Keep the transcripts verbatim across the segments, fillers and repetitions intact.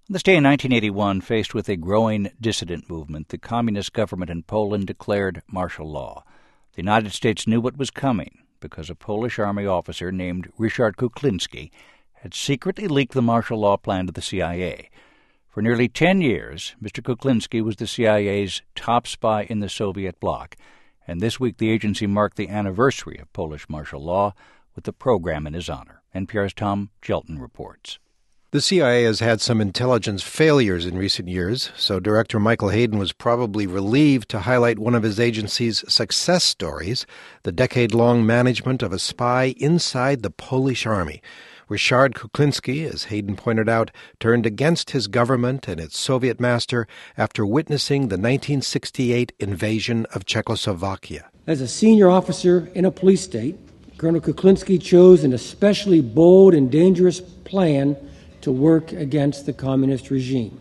On this day in nineteen eighty-one, faced with a growing dissident movement, the communist government in Poland declared martial law. The United States knew what was coming because a Polish army officer named Ryszard Kuklinski had secretly leaked the martial law plan to the C I A. For nearly ten years, Mister Kuklinski was the C I A's top spy in the Soviet bloc, and this week the agency marked the anniversary of Polish martial law with a program in his honor. N P R's Tom Gelton reports. The C I A has had some intelligence failures in recent years, so Director Michael Hayden was probably relieved to highlight one of his agency's success stories, the decade-long management of a spy inside the Polish army. Ryszard Kuklinski, as Hayden pointed out, turned against his government and its Soviet master after witnessing the nineteen sixty-eight invasion of Czechoslovakia. As a senior officer in a police state, Colonel Kuklinski chose an especially bold and dangerous plan to work against the communist regime.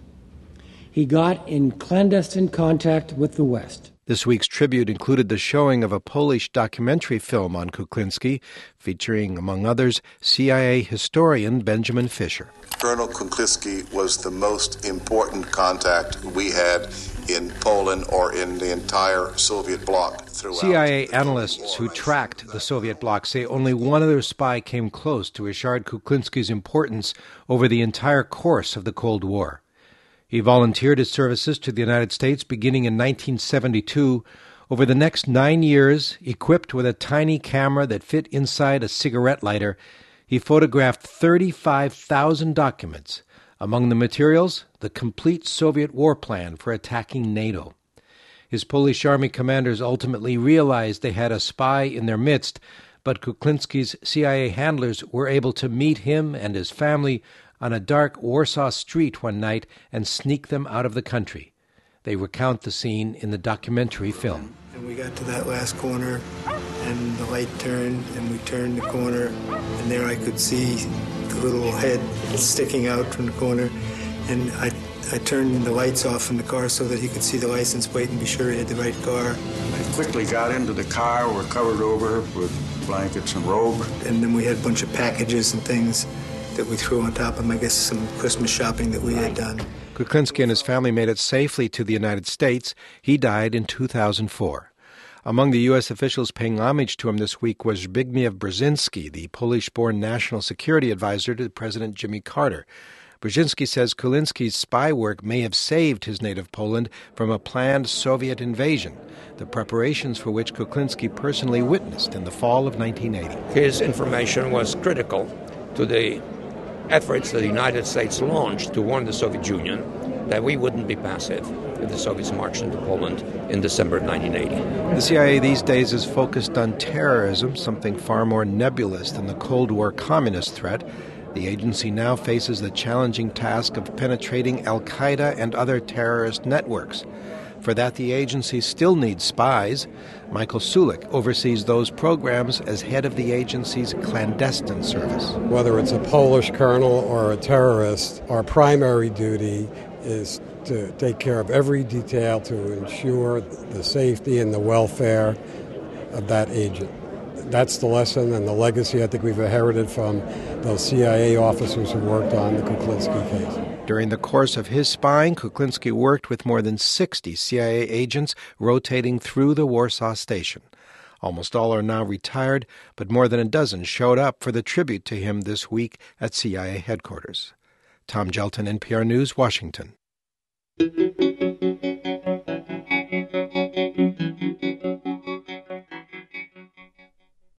He got in clandestine contact with the West. This week's tribute included the showing of a Polish documentary film on Kuklinski, featuring, among others, C I A historian Benjamin Fisher. Colonel Kuklinski was the most important contact we had in Poland or in the entire Soviet bloc throughout. C I A analysts who tracked the Soviet bloc say only one other spy came close to Ryszard Kuklinski's importance over the entire course of the Cold War. He volunteered his services to the United States beginning in nineteen seventy-two. Over the next nine years, equipped with a tiny camera that fit inside a cigarette lighter, he photographed thirty-five thousand documents. Among the materials, the complete Soviet war plan for attacking NATO. His Polish army commanders ultimately realized they had a spy in their midst, but Kuklinski's C I A handlers were able to meet him and his family on a dark Warsaw street one night and sneak them out of the country. They recount the scene in the documentary film. And we got to that last corner, and the light turned, and we turned the corner, and there I could see the little head sticking out from the corner, and I I turned the lights off in the car so that he could see the license plate and be sure he had the right car. I quickly got into the car. We're covered over with blankets and robe. And then we had a bunch of packages and things that we threw on top of him, I guess some Christmas shopping that we had done. Kuklinski and his family made it safely to the United States. He died in two thousand four. Among the U S officials paying homage to him this week was Zbigniew Brzezinski, the Polish-born national security advisor to President Jimmy Carter. Brzezinski says Kuklinski's spy work may have saved his native Poland from a planned Soviet invasion, the preparations for which Kuklinski personally witnessed in the fall of nineteen eighty. His information was critical to the efforts that the United States launched to warn the Soviet Union that we wouldn't be passive if the Soviets marched into Poland in December of nineteen eighty. The C I A these days is focused on terrorism, something far more nebulous than the Cold War communist threat. The agency now faces the challenging task of penetrating al-Qaeda and other terrorist networks. For that, the agency still needs spies. Michael Sulik oversees those programs as head of the agency's clandestine service. Whether it's a Polish colonel or a terrorist, our primary duty is to take care of every detail to ensure the safety and the welfare of that agent. That's the lesson and the legacy I think we've inherited from those C I A officers who worked on the Kuklinski case. During the course of his spying, Kuklinski worked with more than sixty C I A agents rotating through the Warsaw Station. Almost all are now retired, but more than a dozen showed up for the tribute to him this week at C I A headquarters. Tom Gelton, N P R News, Washington.